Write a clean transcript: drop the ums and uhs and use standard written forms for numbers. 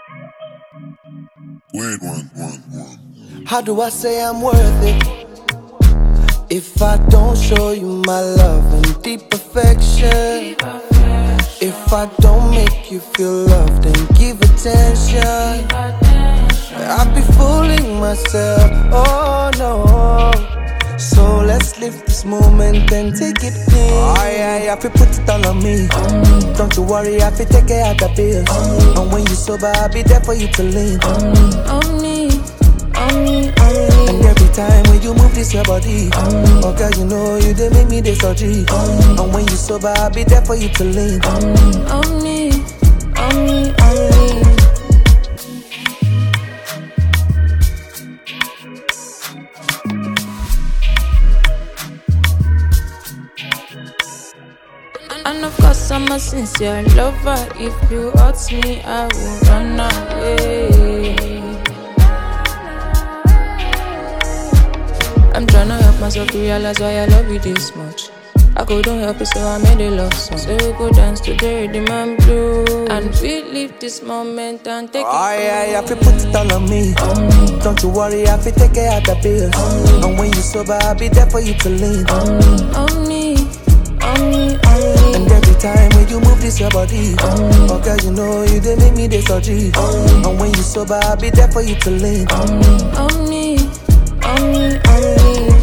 Wait, one. How do I say I'm worth it if I don't show you my love and deep affection? If I don't make you feel loved and give attention, I'd be fooling myself, oh no. So let's live this moment and take it clean. Oh yeah, I feel put it all on me. Don't you worry, I feel take care of the bills. And when you sober, I'll be there for you to lean. On me. And every time when you move this your body, oh girl, you know you dey make me dey surgery. And when you sober, I'll be there for you to lean. On me. And of course I'm a sincere lover. If you hurt me, I will run away. I'm tryna help myself to realize why I love you this much. I couldn't help it, so I made a love song. So we go dance to the rhythm and blues, and we live this moment and take it. Oh yeah, I feel put it all on me. Don't you worry, I feel take care of the bills. And when you sober, I'll be there for you to lean. On me. And every time when you move this your body, oh girl, you know you dey make me dey surgery. And when you sober, I'll be there for you to lean. On me.